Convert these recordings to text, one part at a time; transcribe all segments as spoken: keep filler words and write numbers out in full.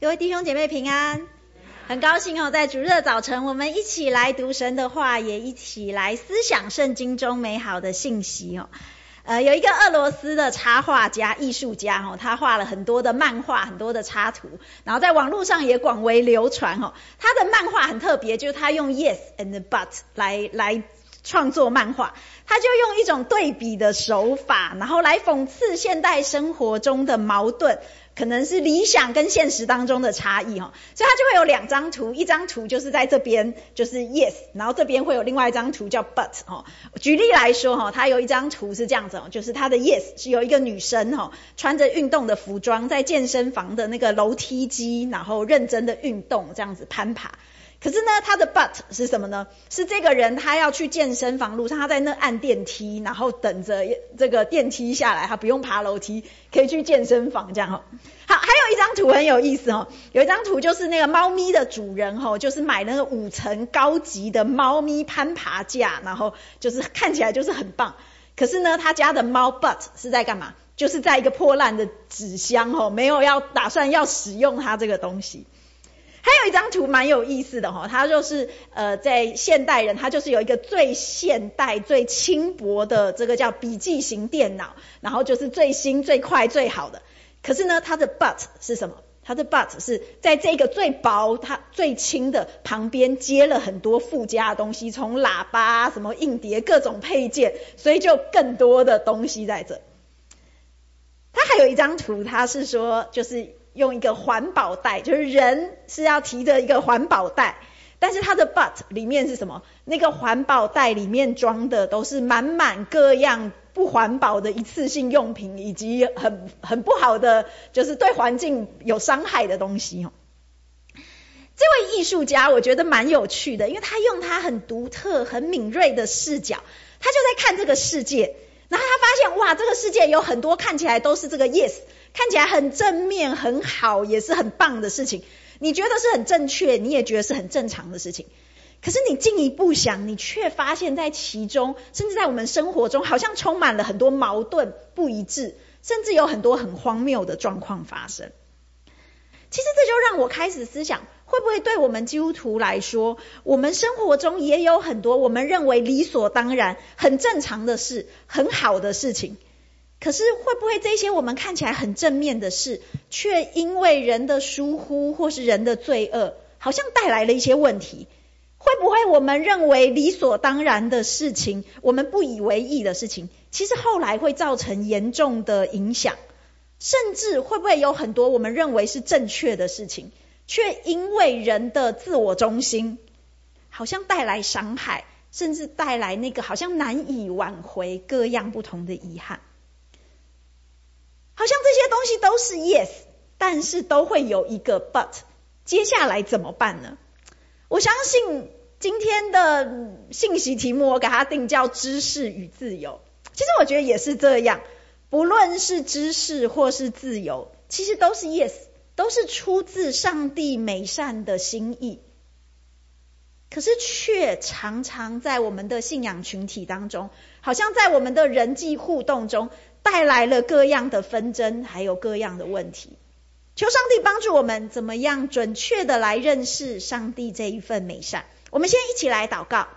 各位弟兄姐妹平安，很高兴哦，在主日的早晨，我们一起来读神的话，也一起来思想圣经中美好的信息哦。呃，有一个俄罗斯的插画家、艺术家哦，他画了很多的漫画，很多的插图，然后在网络上也广为流传哦。他的漫画很特别，就是他用 yes and but 来来创作漫画，他就用一种对比的手法，然后来讽刺现代生活中的矛盾。可能是理想跟现实当中的差异哦，所以它就会有两张图，一张图就是在这边就是 yes， 然后这边会有另外一张图叫 but 哦。举例来说哈，它有一张图是这样子哦，就是它的 yes 是有一个女生哈，穿着运动的服装在健身房的那个楼梯机，然后认真的运动这样子攀爬。可是呢，他的 but 是什么呢？是这个人他要去健身房路上，他在那按电梯，然后等着这个电梯下来，他不用爬楼梯，可以去健身房这样哦。好，还有一张图很有意思哦，有一张图就是那个猫咪的主人哦，就是买那个五层高级的猫咪攀爬架，然后就是看起来就是很棒。可是呢，他家的猫 but 是在干嘛？就是在一个破烂的纸箱哦，没有要打算要使用它这个东西。还有一张图蛮有意思的哈，它就是呃在现代人，它就是有一个最现代最轻薄的这个叫笔记型电脑，然后就是最新最快最好的。可是呢，它的 but 是什么？它的 but 是在这个最薄它最轻的旁边接了很多附加的东西，从喇叭什么硬碟各种配件，所以就更多的东西在这。它还有一张图，它是说就是用一个环保袋，就是人是要提着一个环保袋，但是它的 but 里面是什么？那个环保袋里面装的都是满满各样不环保的一次性用品，以及很很不好的，就是对环境有伤害的东西哦。这位艺术家我觉得蛮有趣的，因为他用他很独特、很敏锐的视角，他就在看这个世界，然后他发现哇，这个世界有很多看起来都是这个 yes。看起来很正面很好也是很棒的事情，你觉得是很正确，你也觉得是很正常的事情，可是你进一步想，你却发现在其中，甚至在我们生活中好像充满了很多矛盾不一致，甚至有很多很荒谬的状况发生。其实这就让我开始思想，会不会对我们基督徒来说，我们生活中也有很多我们认为理所当然很正常的事，很好的事情，可是会不会这些我们看起来很正面的事，却因为人的疏忽或是人的罪恶，好像带来了一些问题？会不会我们认为理所当然的事情，我们不以为意的事情，其实后来会造成严重的影响？甚至会不会有很多我们认为是正确的事情，却因为人的自我中心，好像带来伤害，甚至带来那个好像难以挽回各样不同的遗憾？好像这些东西都是 yes， 但是都会有一个 but， 接下来怎么办呢？我相信今天的信息题目我给它定叫知识与自由，其实我觉得也是这样，不论是知识或是自由，其实都是 yes， 都是出自上帝美善的心意，可是却常常在我们的信仰群体当中，好像在我们的人际互动中带来了各样的纷争，还有各样的问题。求上帝帮助我们怎么样准确的来认识上帝这一份美善。我们先一起来祷告。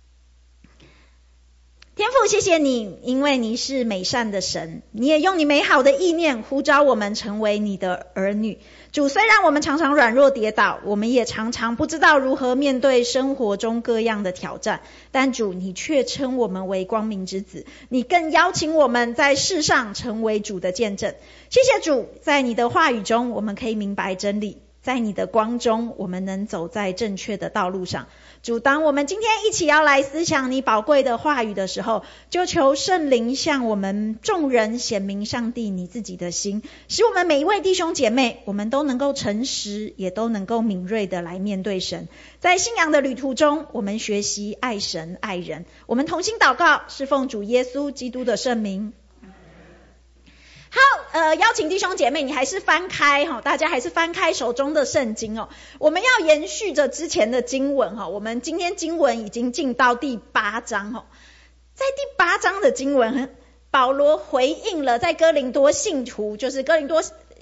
天父，谢谢你，因为你是美善的神，你也用你美好的意念呼召我们成为你的儿女。主，虽然我们常常软弱跌倒，我们也常常不知道如何面对生活中各样的挑战，但主，你却称我们为光明之子，你更邀请我们在世上成为主的见证。谢谢主，在你的话语中我们可以明白真理，在你的光中我们能走在正确的道路上。主，当我们今天一起要来思想你宝贵的话语的时候，就求圣灵向我们众人显明上帝你自己的心，使我们每一位弟兄姐妹，我们都能够诚实，也都能够敏锐的来面对神。在信仰的旅途中，我们学习爱神爱人。我们同心祷告，是奉主耶稣基督的圣名。好，呃，邀请弟兄姐妹，你还是翻开哈，大家还是翻开手中的圣经哦。我们要延续着之前的经文哈，我们今天经文已经进到第八章哈，在第八章的经文，保罗回应了在哥林多信徒，就是哥林多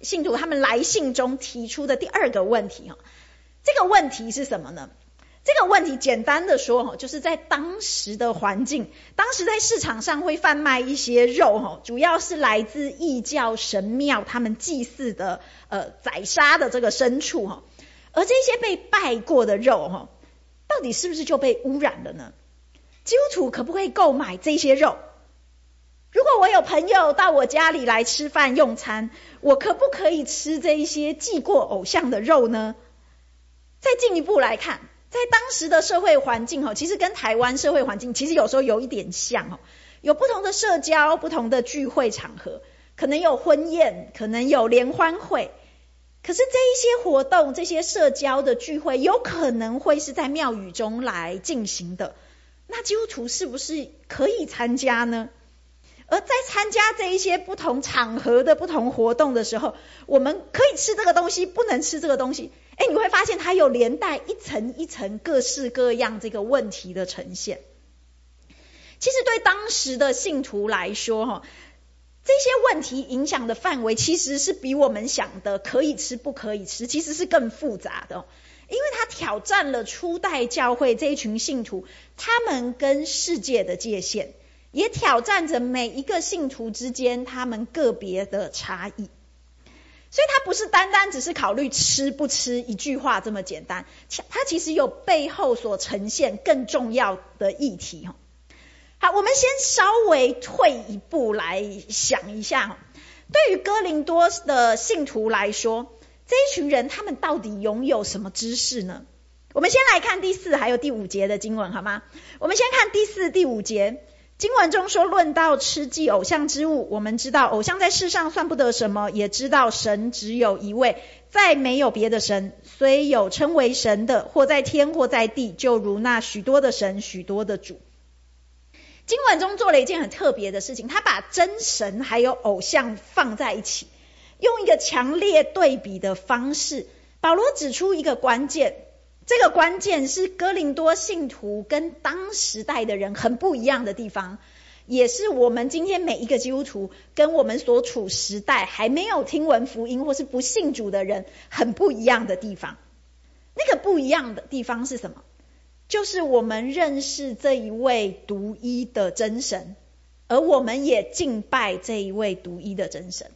信徒他们来信中提出的第二个问题。这个问题是什么呢？这个问题简单的说，就是在当时的环境，当时在市场上会贩卖一些肉，主要是来自异教神庙他们祭祀的呃宰杀的这个牲畜，而这些被拜过的肉到底是不是就被污染了呢？基督徒可不可以购买这些肉？如果我有朋友到我家里来吃饭用餐，我可不可以吃这一些祭过偶像的肉呢？再进一步来看，在当时的社会环境，其实跟台湾社会环境其实有时候有一点像，有不同的社交，不同的聚会场合，可能有婚宴，可能有联欢会。可是这一些活动，这些社交的聚会，有可能会是在庙宇中来进行的。那基督徒是不是可以参加呢？而在参加这一些不同场合的不同活动的时候，我们可以吃这个东西，不能吃这个东西。哎，你会发现它有连带一层一层各式各样这个问题的呈现。其实对当时的信徒来说，这些问题影响的范围其实是比我们想的可以吃不可以吃，其实是更复杂的。因为它挑战了初代教会这一群信徒他们跟世界的界限，也挑战着每一个信徒之间他们个别的差异。所以它不是单单只是考虑吃不吃一句话这么简单，它其实有背后所呈现更重要的议题。好，我们先稍微退一步来想一下，对于哥林多的信徒来说，这一群人他们到底拥有什么知识呢？我们先来看第四还有第五节的经文好吗？我们先看第四第五节，经文中说，论到吃祭偶像之物，我们知道偶像在世上算不得什么，也知道神只有一位，再没有别的神，虽有称为神的，或在天或在地，就如那许多的神，许多的主。经文中做了一件很特别的事情，他把真神还有偶像放在一起，用一个强烈对比的方式，保罗指出一个关键，这个关键是哥林多信徒跟当时代的人很不一样的地方，也是我们今天每一个基督徒跟我们所处时代还没有听闻福音或是不信主的人很不一样的地方。那个不一样的地方是什么？就是我们认识这一位独一的真神，而我们也敬拜这一位独一的真神。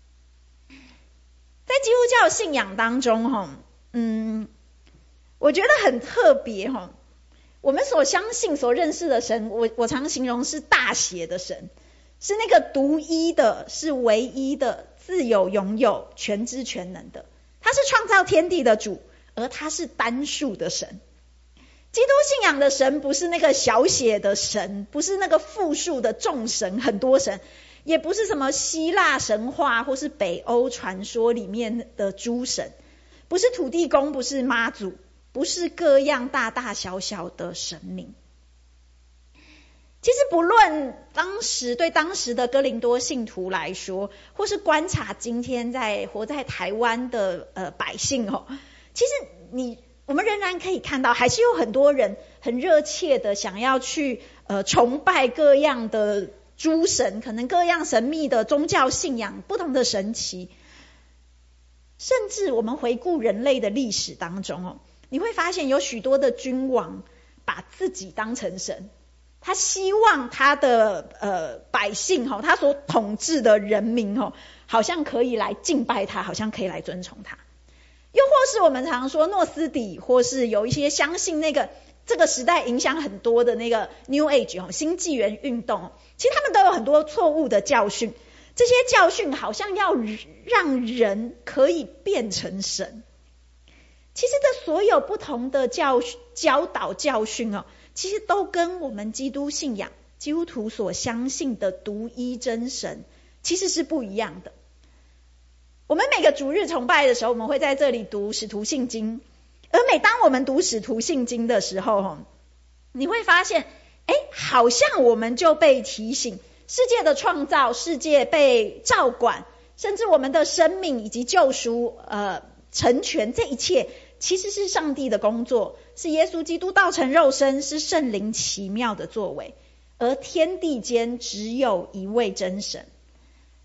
在基督教信仰当中，嗯，我觉得很特别，我们所相信所认识的神，我我常形容是大写的神，是那个独一的，是唯一的，自有永有，全知全能的。他是创造天地的主，而他是单数的神。基督信仰的神不是那个小写的神，不是那个复数的众神很多神，也不是什么希腊神话或是北欧传说里面的诸神，不是土地公，不是妈祖，不是各样大大小小的神明。其实不论当时对当时的哥林多信徒来说，或是观察今天在活在台湾的呃百姓哦，其实你我们仍然可以看到，还是有很多人很热切的想要去呃崇拜各样的诸神，可能各样神秘的宗教信仰，不同的神奇。甚至我们回顾人类的历史当中哦，你会发现有许多的君王把自己当成神，他希望他的呃百姓哦，他所统治的人民哦，好像可以来敬拜他，好像可以来尊崇他。又或是我们常说诺斯底，或是有一些相信那个这个时代影响很多的那个 New Age 新纪元运动，其实他们都有很多错误的教训，这些教训好像要让人可以变成神。其实这所有不同的教教导教训哦，其实都跟我们基督信仰基督徒所相信的独一真神其实是不一样的。我们每个主日崇拜的时候，我们会在这里读使徒信经，而每当我们读使徒信经的时候，你会发现，哎，好像我们就被提醒，世界的创造，世界被照管，甚至我们的生命以及救赎，呃，成全，这一切其实是上帝的工作，是耶稣基督道成肉身，是圣灵奇妙的作为，而天地间只有一位真神。保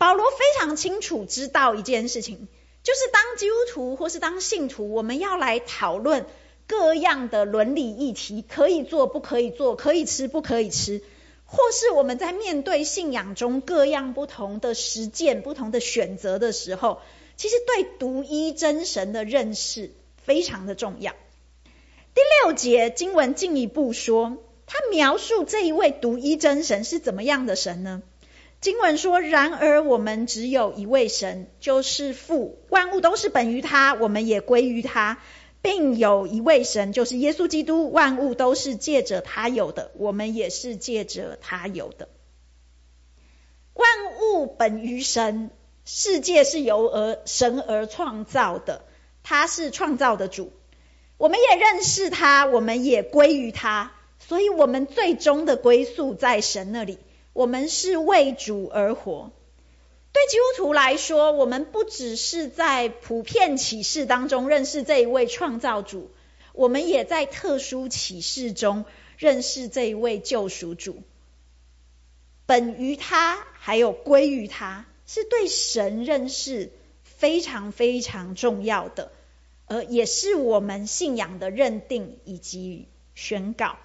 保罗非常清楚知道一件事情，就是当基督徒或是当信徒，我们要来讨论各样的伦理议题，可以做不可以做，可以吃不可以吃，或是我们在面对信仰中各样不同的实践、不同的选择的时候，其实对独一真神的认识非常的重要。第六节经文进一步说，他描述这一位独一真神是怎么样的神呢？经文说，然而我们只有一位神，就是父，万物都是本于他，我们也归于他，并有一位神，就是耶稣基督，万物都是借着他有的，我们也是借着他有的。万物本于神，世界是由而神而创造的，他是创造的主，我们也认识他，我们也归于他，所以我们最终的归宿在神那里，我们是为主而活。对基督徒来说，我们不只是在普遍启示当中认识这一位创造主，我们也在特殊启示中认识这一位救赎主。本于他还有归于他，是对神认识非常非常重要的，而也是我们信仰的认定以及宣告。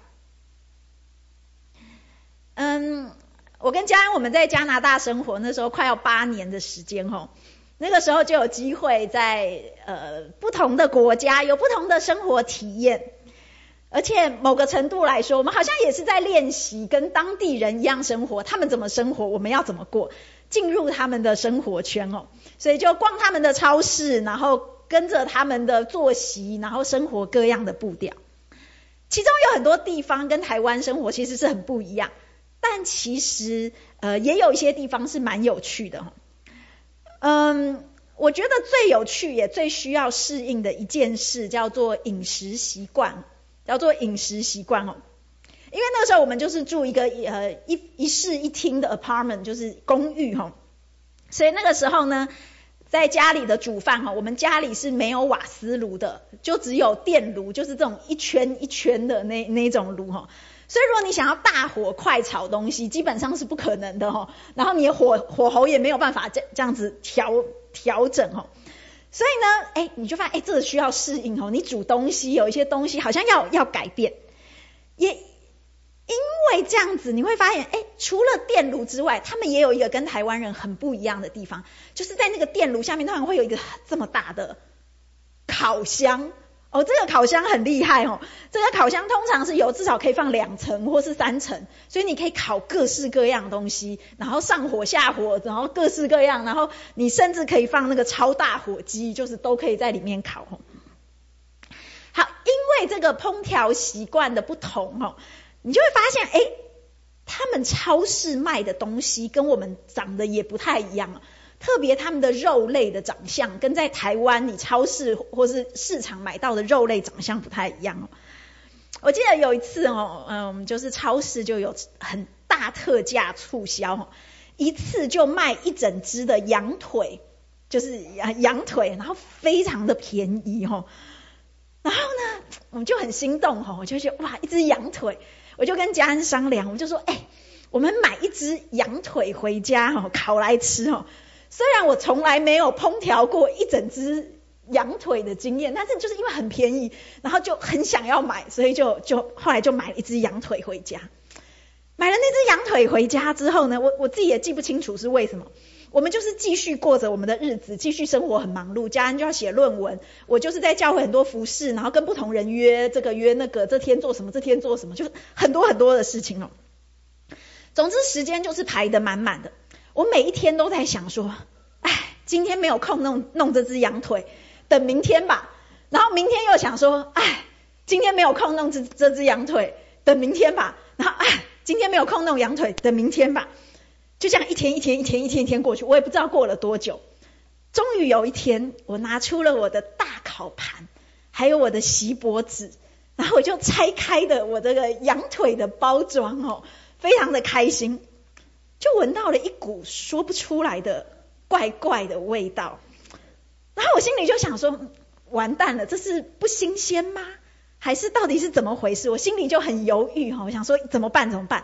嗯，我跟嘉恩我们在加拿大生活，那时候快要八年的时间吼，那个时候就有机会在呃不同的国家有不同的生活体验，而且某个程度来说，我们好像也是在练习跟当地人一样生活，他们怎么生活，我们要怎么过，进入他们的生活圈哦，所以就逛他们的超市，然后跟着他们的作息，然后生活各样的步调。其中有很多地方跟台湾生活其实是很不一样，但其实呃也有一些地方是蛮有趣的哈。嗯，我觉得最有趣也最需要适应的一件事叫做饮食习惯，叫做饮食习惯哦。因为那个时候我们就是住一个呃一一室一厅的 apartment， 就是公寓哈，所以那个时候呢，在家里的煮饭哈，我们家里是没有瓦斯炉的，就只有电炉，就是这种一圈一圈的那那种炉哈。所以如果你想要大火快炒东西，基本上是不可能的哈。然后你的火火候也没有办法这这样子调调整哈。所以呢，哎，你就发现哎，这个需要适应哦。你煮东西有一些东西好像要要改变，也因为这样子，你会发现，哎，除了电炉之外，他们也有一个跟台湾人很不一样的地方，就是在那个电炉下面，通常会有一个这么大的烤箱。哦，这个烤箱很厉害哦，这个烤箱通常是有至少可以放两层或是三层，所以你可以烤各式各样的东西，然后上火下火，然后各式各样，然后你甚至可以放那个超大火鸡，就是都可以在里面烤。好，因为这个烹调习惯的不同哦，你就会发现，哎，他们超市卖的东西跟我们长得也不太一样哦。特别他们的肉类的长相跟在台湾你超市或是市场买到的肉类长相不太一样哦。我记得有一次哦，嗯，就是超市就有很大特价促销哦，一次就卖一整只的羊腿，就是羊腿，然后非常的便宜哦。然后呢，我们就很心动哦，我就觉得哇，一只羊腿，我就跟家人商量，我就说，哎，我们买一只羊腿回家哦，烤来吃哦。虽然我从来没有烹调过一整只羊腿的经验，但是就是因为很便宜，然后就很想要买，所以就就后来就买了一只羊腿回家。买了那只羊腿回家之后呢，我我自己也记不清楚是为什么。我们就是继续过着我们的日子，继续生活很忙碌，家人就要写论文，我就是在教会很多服事，然后跟不同人约这个约那个，这天做什么这天做什么，就是很多很多的事情哦。总之时间就是排得满满的。我每一天都在想说，哎，今天没有空弄弄这只羊腿，等明天吧。然后明天又想说，哎，今天没有空弄这这只羊腿，等明天吧。然后哎，今天没有空弄羊腿，等明天吧。就这样一天一天一天一天一天过去，我也不知道过了多久。终于有一天，我拿出了我的大烤盘，还有我的锡箔纸，然后我就拆开的我这个羊腿的包装哦，非常的开心。就闻到了一股说不出来的怪怪的味道，然后我心里就想说，完蛋了，这是不新鲜吗？还是到底是怎么回事？我心里就很犹豫哈，我想说怎么办怎么办？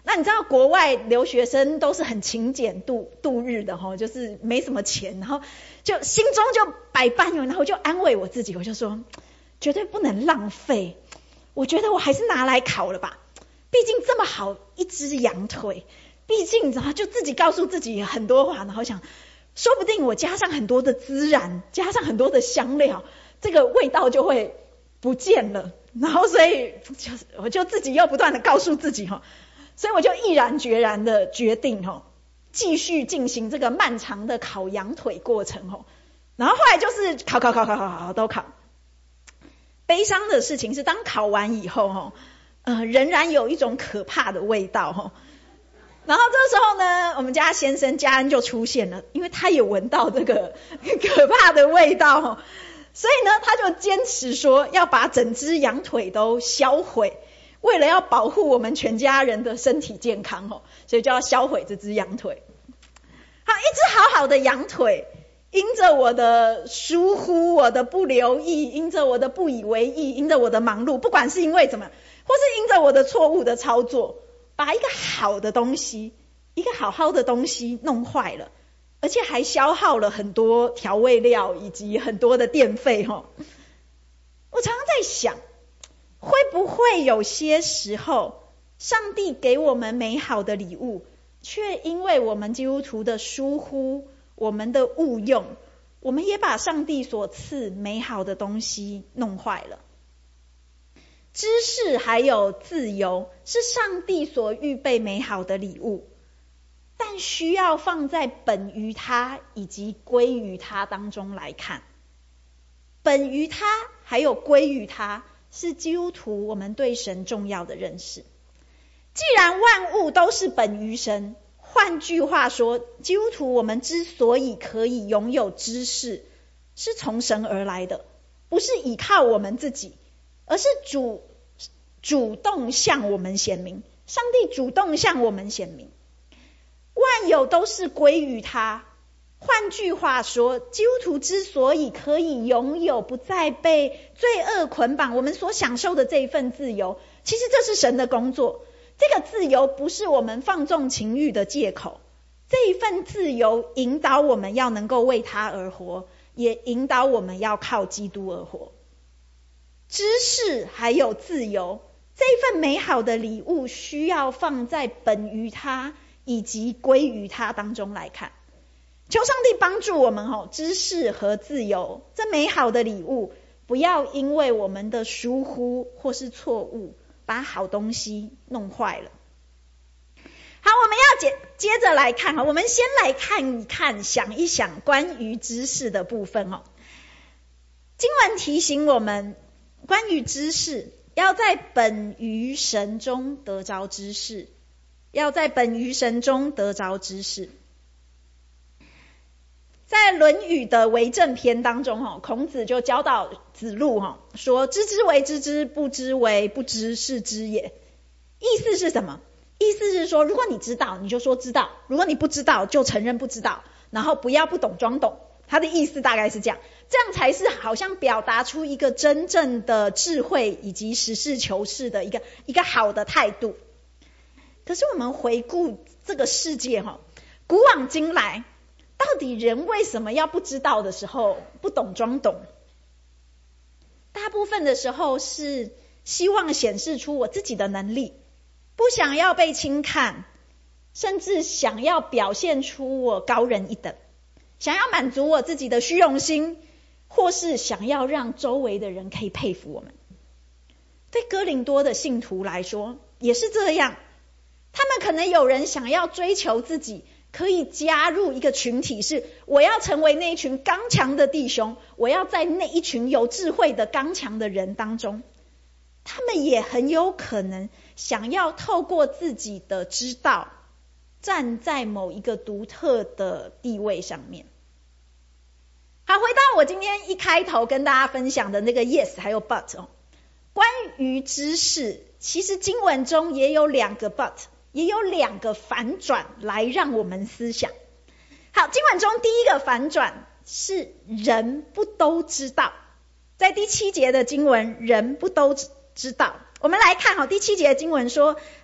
那你知道国外留学生都是很勤俭度度日的齁，就是没什么钱，然后就心中就百般有，然后就安慰我自己，我就说绝对不能浪费，我觉得我还是拿来烤了吧，毕竟这么好一只羊腿，毕竟你知道就自己告诉自己很多话，然后想说不定我加上很多的孜然，加上很多的香料，这个味道就会不见了，然后所以就我就自己又不断的告诉自己齁，所以我就毅然决然的决定齁，继续进行这个漫长的烤羊腿过程齁，然后后来就是烤烤烤烤烤烤都烤。悲伤的事情是当烤完以后齁，呃仍然有一种可怕的味道齁。然后这时候呢，我们家先生嘉恩就出现了，因为他也闻到这个可怕的味道齁，所以呢他就坚持说要把整只羊腿都销毁，为了要保护我们全家人的身体健康齁，所以就要销毁这只羊腿。好，一只好好的羊腿，因着我的疏忽，我的不留意，因着我的不以为意，因着我的忙碌，不管是因为怎么，或是因着我的错误的操作，把一个好的东西，一个好好的东西弄坏了，而且还消耗了很多调味料以及很多的电费齁。我常常在想，会不会有些时候上帝给我们美好的礼物，却因为我们基督徒的疏忽，我们的误用，我们也把上帝所赐美好的东西弄坏了。知识还有自由是上帝所预备美好的礼物，但需要放在本于他以及归于他当中来看。本于他还有归于他是基督徒我们对神重要的认识。既然万物都是本于神，换句话说，基督徒我们之所以可以拥有知识，是从神而来的，不是依靠我们自己，而是主主动向我们显明，上帝主动向我们显明，万有都是归于他。换句话说，基督徒之所以可以拥有不再被罪恶捆绑，我们所享受的这一份自由，其实这是神的工作。这个自由不是我们放纵情欲的借口，这一份自由引导我们要能够为他而活，也引导我们要靠基督而活。知识还有自由，这一份美好的礼物需要放在本于他以及归于他当中来看。求上帝帮助我们哦，知识和自由这美好的礼物，不要因为我们的疏忽或是错误，把好东西弄坏了。好，我们要接接着来看哈，我们先来看一看，想一想关于知识的部分哦。经文提醒我们，关于知识，要在本于神中得着知识，要在本于神中得着知识。在《论语》的为政篇当中，孔子就教导子路说：“知之为知之，不知为不知，是知也。”意思是什么？意思是说，如果你知道，你就说知道；如果你不知道，就承认不知道，然后不要不懂装懂。他的意思大概是这样，这样才是好像表达出一个真正的智慧以及实事求是的一个一个好的态度。可是我们回顾这个世界哈，古往今来，到底人为什么要不知道的时候不懂装懂？大部分的时候是希望显示出我自己的能力，不想要被轻看，甚至想要表现出我高人一等，想要满足我自己的虚荣心，或是想要让周围的人可以佩服我们。对哥林多的信徒来说也是这样，他们可能有人想要追求自己可以加入一个群体，是我要成为那一群刚强的弟兄，我要在那一群有智慧的刚强的人当中。他们也很有可能想要透过自己的知道，站在某一个独特的地位上面。好，回到我今天一开头跟大家分享的那个 yes 还有 but 哦，关于知识，其实经文中也有两个 but， 也有两个反转来让我们思想。好，经文中第一个反转是人不都知道，在第七节的经文，人不都知道。我们来看好第七节的经文说，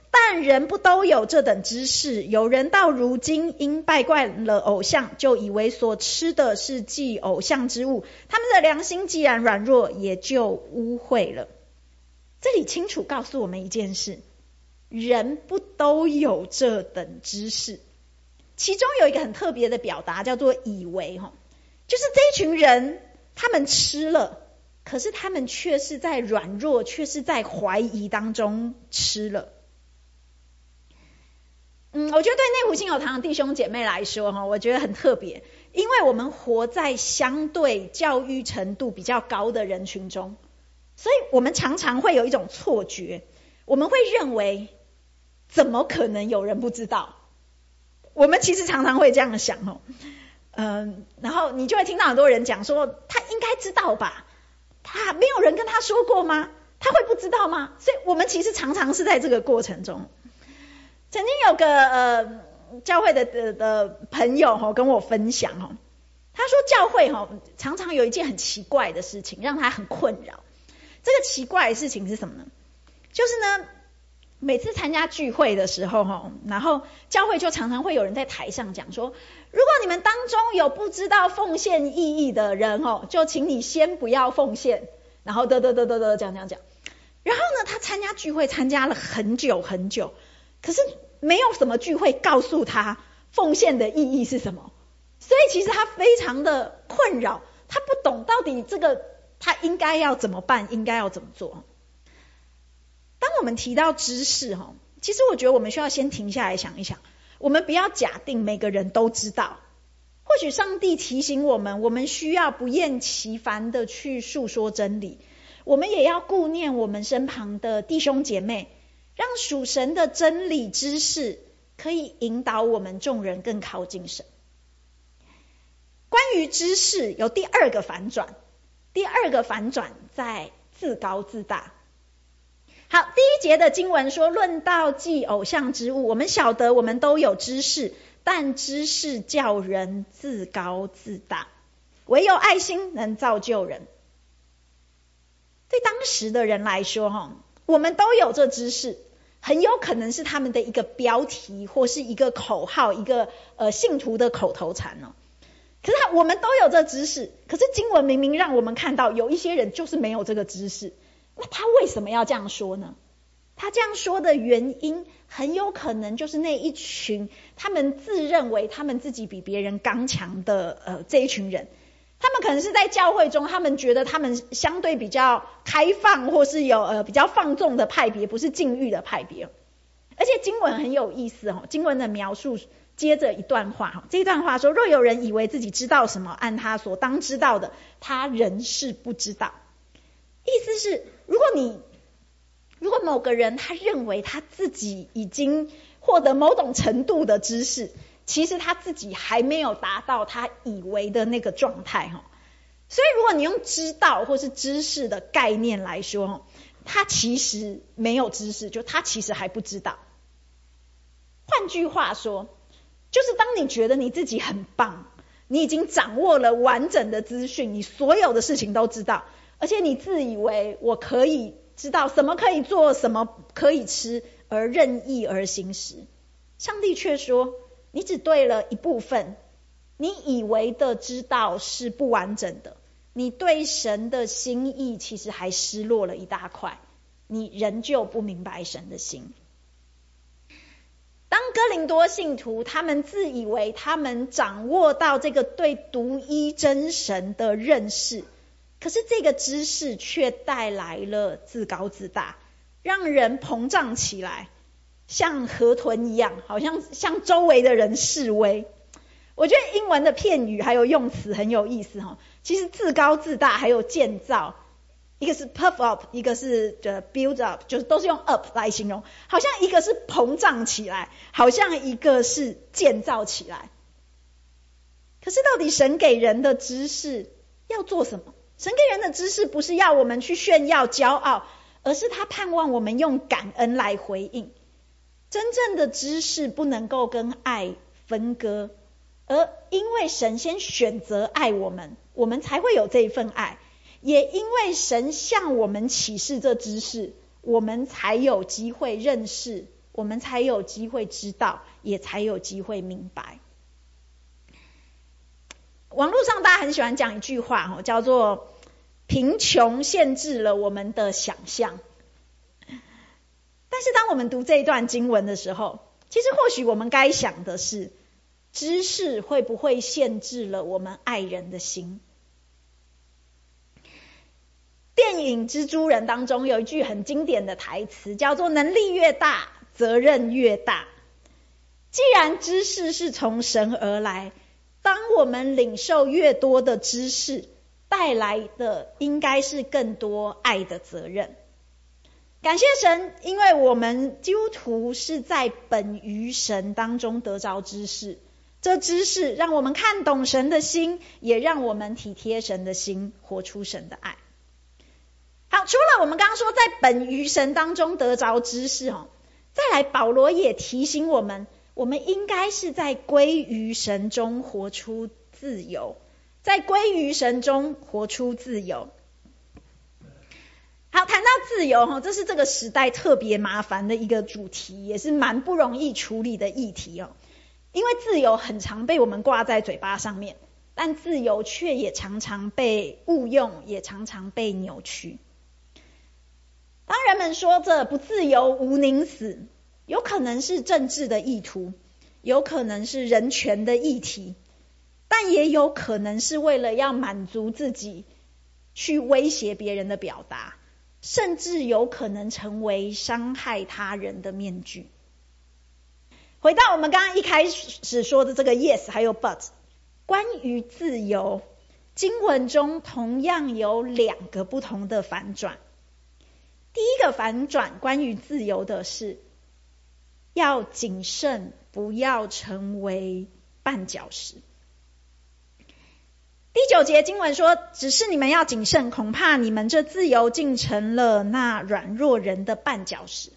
但人不都有这等知识？有人到如今因拜惯了偶像，就以为所吃的是祭偶像之物，他们的良心既然软弱，也就污秽了。这里清楚告诉我们一件事，人不都有这等知识。其中有一个很特别的表达，叫做以为，就是这一群人他们吃了，可是他们却是在软弱，却是在怀疑当中吃了。嗯，我觉得对内湖信友堂的弟兄姐妹来说，我觉得很特别，因为我们活在相对教育程度比较高的人群中，所以我们常常会有一种错觉，我们会认为怎么可能有人不知道？我们其实常常会这样想哦，嗯，然后你就会听到很多人讲说，他应该知道吧？他没有人跟他说过吗？他会不知道吗？所以我们其实常常是在这个过程中。曾经有个呃教会的的的朋友哈、哦、跟我分享哈、哦，他说教会哈、哦、常常有一件很奇怪的事情让他很困扰。这个奇怪的事情是什么呢？就是呢，每次参加聚会的时候哈，然后教会就常常会有人在台上讲说，如果你们当中有不知道奉献意义的人哦，就请你先不要奉献，然后得得得得得讲讲讲。然后呢，他参加聚会参加了很久很久。可是没有什么聚会告诉他奉献的意义是什么，所以其实他非常的困扰，他不懂到底这个他应该要怎么办，应该要怎么做。当我们提到知识，其实我觉得我们需要先停下来想一想，我们不要假定每个人都知道，或许上帝提醒我们，我们需要不厌其烦的去述说真理，我们也要顾念我们身旁的弟兄姐妹，让属神的真理知识可以引导我们众人更靠近神。关于知识有第二个反转，第二个反转在自高自大。好，第一节的经文说，论到祭偶像之物，我们晓得我们都有知识，但知识叫人自高自大，唯有爱心能造就人。对当时的人来说，我们都有这知识，很有可能是他们的一个标题，或是一个口号，一个呃信徒的口头禅哦。可是他我们都有这知识，可是经文明明让我们看到有一些人就是没有这个知识，那他为什么要这样说呢？他这样说的原因，很有可能就是那一群他们自认为他们自己比别人刚强的呃这一群人。他们可能是在教会中，他们觉得他们相对比较开放，或是有呃比较放纵的派别，不是禁欲的派别。而且经文很有意思哦，经文的描述接着一段话，这一段话说，若有人以为自己知道什么，按他所当知道的，他仍是不知道。意思是，如果你如果某个人他认为他自己已经获得某种程度的知识，其实他自己还没有达到他以为的那个状态。所以如果你用知道或是知识的概念来说，他其实没有知识，就他其实还不知道。换句话说，就是当你觉得你自己很棒，你已经掌握了完整的资讯，你所有的事情都知道，而且你自以为我可以知道什么可以做，什么可以吃，而任意而行时，上帝却说，你只对了一部分，你以为的知道是不完整的，你对神的心意其实还失落了一大块，你仍旧不明白神的心。当哥林多信徒他们自以为他们掌握到这个对独一真神的认识，可是这个知识却带来了自高自大，让人膨胀起来，像河豚一样，好像向周围的人示威。我觉得英文的片语还有用词很有意思哈。其实自高自大还有建造，一个是 puff up， 一个是 build up， 就是都是用 up 来形容，好像一个是膨胀起来，好像一个是建造起来。可是到底神给人的知识要做什么？神给人的知识不是要我们去炫耀骄傲，而是他盼望我们用感恩来回应。真正的知识不能够跟爱分割，而因为神先选择爱我们，我们才会有这一份爱，也因为神向我们启示这知识，我们才有机会认识我们才有机会知道，也才有机会明白。网络上大家很喜欢讲一句话，叫做贫穷限制了我们的想象。但是当我们读这一段经文的时候，其实或许我们该想的是，知识会不会限制了我们爱人的心？电影《蜘蛛人》当中有一句很经典的台词，叫做能力越大，责任越大。既然知识是从神而来，当我们领受越多的知识，带来的应该是更多爱的责任。感谢神，因为我们基督徒是在本于神当中得着知识，这知识让我们看懂神的心，也让我们体贴神的心，活出神的爱。好，除了我们刚刚说在本于神当中得着知识，再来保罗也提醒我们，我们应该是在归于神中活出自由，在归于神中活出自由。好，谈到自由，这是这个时代特别麻烦的一个主题，也是蛮不容易处理的议题哦。因为自由很常被我们挂在嘴巴上面，但自由却也常常被误用，也常常被扭曲。当人们说这不自由无宁死，有可能是政治的意图，有可能是人权的议题，但也有可能是为了要满足自己去威胁别人的表达，甚至有可能成为伤害他人的面具。回到我们刚刚一开始说的这个 yes 还有 but， 关于自由，经文中同样有两个不同的反转。第一个反转关于自由的是要谨慎，不要成为绊脚石。第九节经文说，只是你们要谨慎，恐怕你们这自由竟成了那软弱人的绊脚石。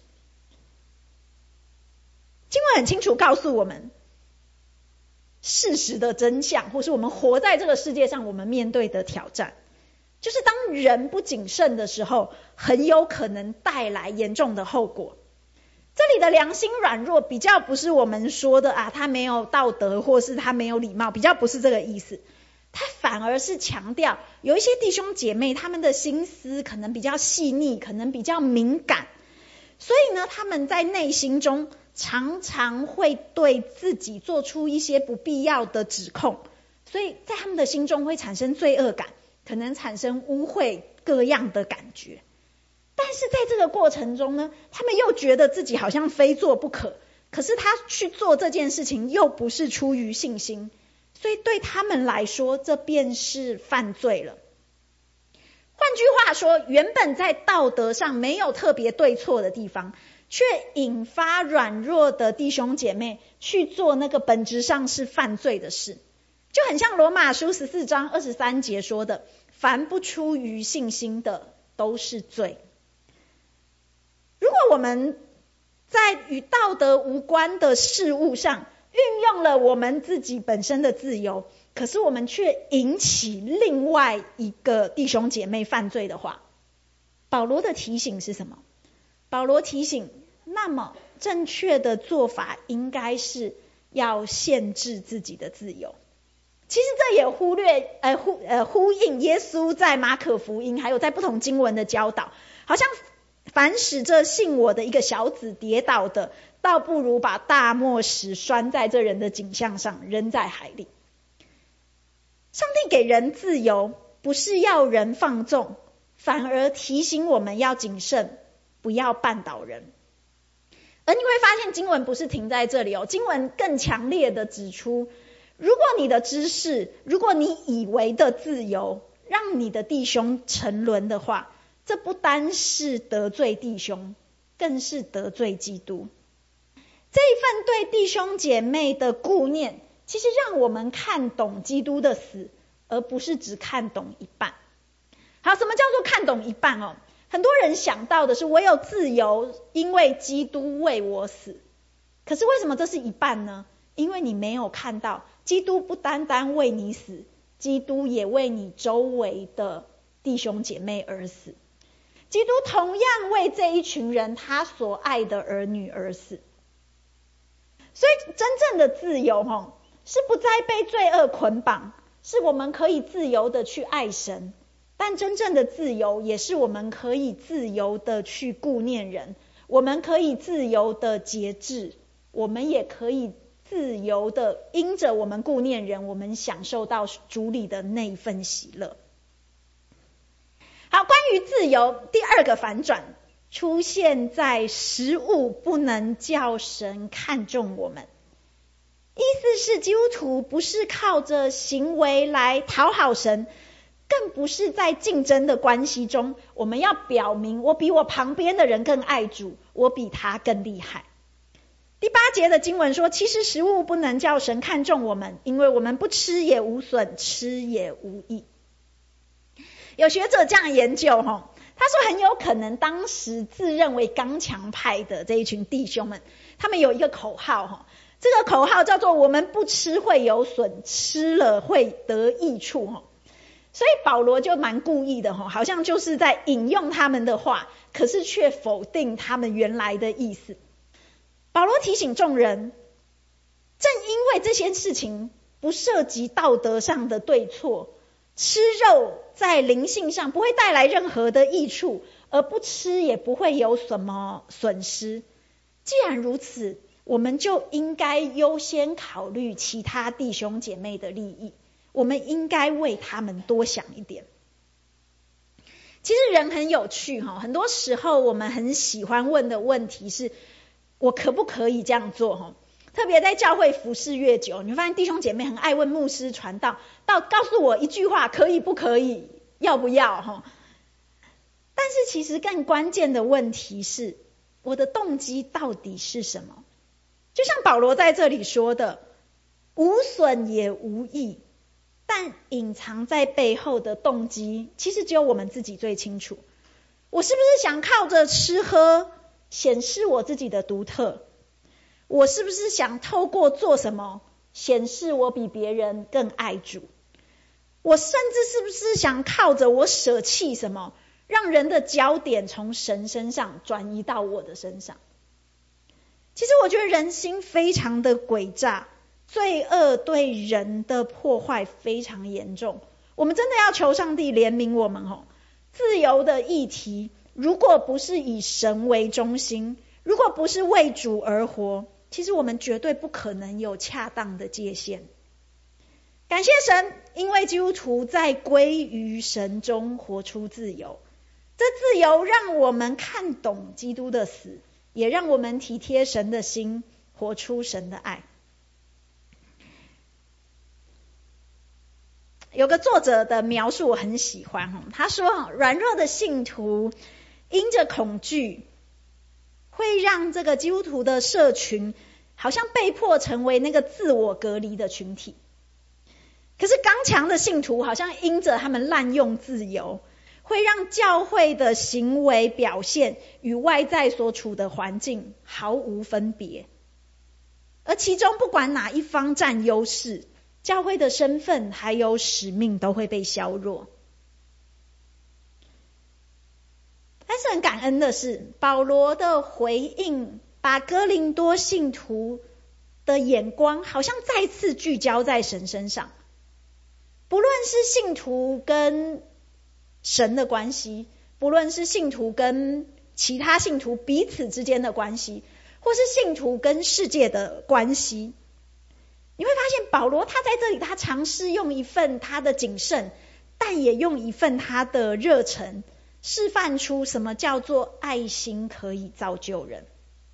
经文很清楚告诉我们事实的真相，或是我们活在这个世界上我们面对的挑战，就是当人不谨慎的时候，很有可能带来严重的后果。这里的良心软弱比较不是我们说的啊，他没有道德或是他没有礼貌，比较不是这个意思。他反而是强调有一些弟兄姐妹他们的心思可能比较细腻，可能比较敏感，所以呢他们在内心中常常会对自己做出一些不必要的指控，所以在他们的心中会产生罪恶感，可能产生污秽各样的感觉。但是在这个过程中呢，他们又觉得自己好像非做不可，可是他去做这件事情又不是出于信心，所以对他们来说这便是犯罪了。换句话说，原本在道德上没有特别对错的地方，却引发软弱的弟兄姐妹去做那个本质上是犯罪的事，就很像罗马书十四章二十三节说的，凡不出于信心的都是罪。如果我们在与道德无关的事物上运用了我们自己本身的自由，可是我们却引起另外一个弟兄姐妹犯罪的话，保罗的提醒是什么？保罗提醒，那么正确的做法应该是要限制自己的自由。其实这也忽略呃呼呃呼应耶稣在马可福音还有在不同经文的教导，好像凡使这信我的一个小子跌倒的，倒不如把大磨石拴在这人的颈项上，扔在海里。上帝给人自由，不是要人放纵，反而提醒我们要谨慎，不要绊倒人。而你会发现经文不是停在这里哦，经文更强烈的指出，如果你的知识，如果你以为的自由让你的弟兄沉沦的话，这不单是得罪弟兄，更是得罪基督。这一份对弟兄姐妹的顾念，其实让我们看懂基督的死，而不是只看懂一半。好，什么叫做看懂一半哦？很多人想到的是我有自由，因为基督为我死。可是为什么这是一半呢？因为你没有看到基督不单单为你死，基督也为你周围的弟兄姐妹而死。基督同样为这一群人他所爱的儿女而死。 所以真正的自由吼，是不再被罪恶捆绑，是我们可以自由的去爱神，但真正的自由也是我们可以自由的去顾念人，我们可以自由的节制，我们也可以自由的因着我们顾念人，我们享受到主里的那一份喜乐。好，关于自由，第二个反转出现在食物不能叫神看重我们。意思是基督徒不是靠着行为来讨好神，更不是在竞争的关系中，我们要表明我比我旁边的人更爱主，我比他更厉害。第八节的经文说，其实食物不能叫神看重我们，因为我们不吃也无损，吃也无益。有学者这样研究，他说很有可能当时自认为刚强派的这一群弟兄们，他们有一个口号，这个口号叫做我们不吃会有损，吃了会得益处。所以保罗就蛮故意的，好像就是在引用他们的话，可是却否定他们原来的意思。保罗提醒众人，正因为这些事情不涉及道德上的对错，吃肉在灵性上不会带来任何的益处，而不吃也不会有什么损失。既然如此，我们就应该优先考虑其他弟兄姐妹的利益，我们应该为他们多想一点。其实人很有趣，很多时候我们很喜欢问的问题是，我可不可以这样做？特别在教会服侍越久，你会发现弟兄姐妹很爱问牧师传道，到告诉我一句话，可以不可以，要不要？但是其实更关键的问题是，我的动机到底是什么？就像保罗在这里说的，无损也无益，但隐藏在背后的动机，其实只有我们自己最清楚。我是不是想靠着吃喝显示我自己的独特？我是不是想透过做什么显示我比别人更爱主？我甚至是不是想靠着我舍弃什么，让人的焦点从神身上转移到我的身上？其实我觉得人心非常的诡诈，罪恶对人的破坏非常严重，我们真的要求上帝怜悯我们。自由的议题如果不是以神为中心，如果不是为主而活，其实我们绝对不可能有恰当的界限。感谢神，因为基督徒在归于神中活出自由，这自由让我们看懂基督的死，也让我们体贴神的心，活出神的爱。有个作者的描述我很喜欢，他说软弱的信徒因着恐惧，会让这个基督徒的社群好像被迫成为那个自我隔离的群体。可是刚强的信徒好像因着他们滥用自由，会让教会的行为表现与外在所处的环境毫无分别，而其中不管哪一方占优势，教会的身份还有使命都会被削弱。但是很感恩的是，保罗的回应把哥林多信徒的眼光好像再次聚焦在神身上。不论是信徒跟神的关系，不论是信徒跟其他信徒彼此之间的关系，或是信徒跟世界的关系，你会发现保罗他在这里，他尝试用一份他的谨慎，但也用一份他的热忱，示范出什么叫做爱心可以造就人。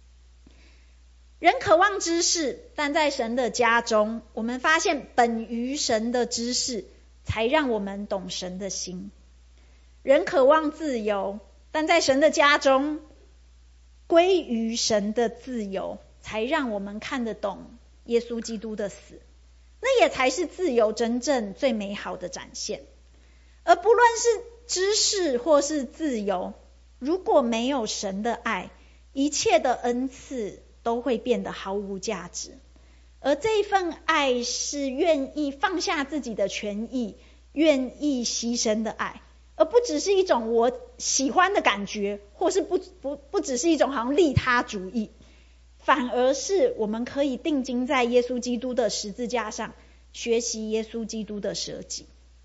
人渴望知识，但在神的家中，我们发现本于神的知识才让我们懂神的心。人渴望自由，但在神的家中，归于神的自由才让我们看得懂耶稣基督的死，那也才是自由真正最美好的展现。而不论是知识或是自由，如果没有神的爱，一切的恩赐都会变得毫无价值。而这一份爱是愿意放下自己的权益，愿意牺牲的爱，而不只是一种我喜欢的感觉，或是不不不只是一种好像利他主义。 反而是我们可以定睛在耶稣基督的十字架上，学习耶稣基督的舍己。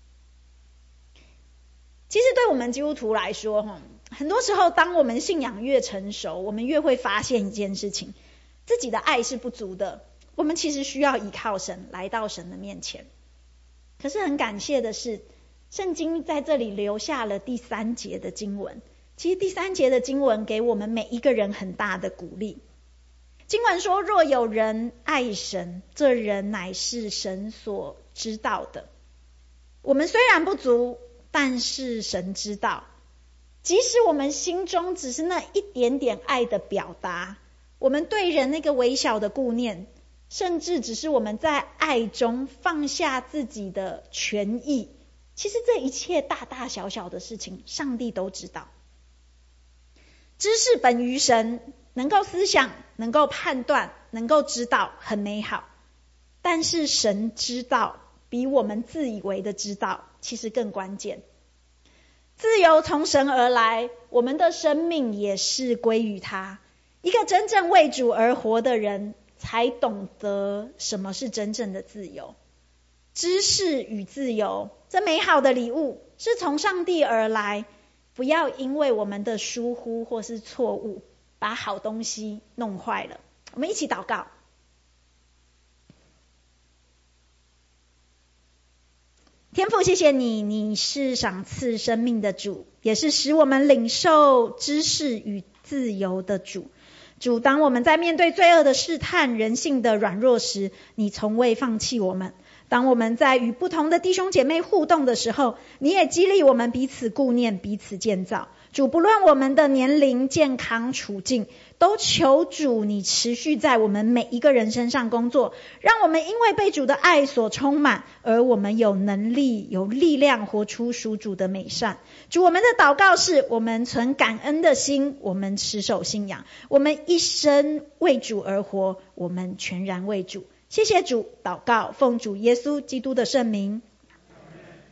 其实对我们基督徒来说，很多时候当我们信仰越成熟，我们越会发现一件事情，自己的爱是不足的，我们其实需要依靠神，来到神的面前。可是很感谢的是，圣经在这里留下了第三节的经文。其实第三节的经文给我们每一个人很大的鼓励。经文说，若有人爱神，这人乃是神所知道的。我们虽然不足，但是神知道。即使我们心中只是那一点点爱的表达，我们对人那个微小的顾念，甚至只是我们在爱中放下自己的权益，其实这一切大大小小的事情，上帝都知道。知识本于神，能够思想，能够判断，能够知道，很美好。但是神知道，比我们自以为的知道，其实更关键。自由从神而来，我们的生命也是归于他。一个真正为主而活的人，才懂得什么是真正的自由。知识与自由，这美好的礼物是从上帝而来，不要因为我们的疏忽或是错误，把好东西弄坏了。我们一起祷告。天父，谢谢你，你是赏赐生命的主，也是使我们领受知识与自由的主。主，当我们在面对罪恶的试探、人性的软弱时，你从未放弃我们。当我们在与不同的弟兄姐妹互动的时候，你也激励我们彼此顾念、彼此建造。主，不论我们的年龄、健康、处境，都求主你持续在我们每一个人身上工作，让我们因为被主的爱所充满，而我们有能力、有力量活出属主的美善。主，我们的祷告是，我们存感恩的心，我们持守信仰，我们一生为主而活，我们全然为主。谢谢主，祷告奉主耶稣基督的圣名。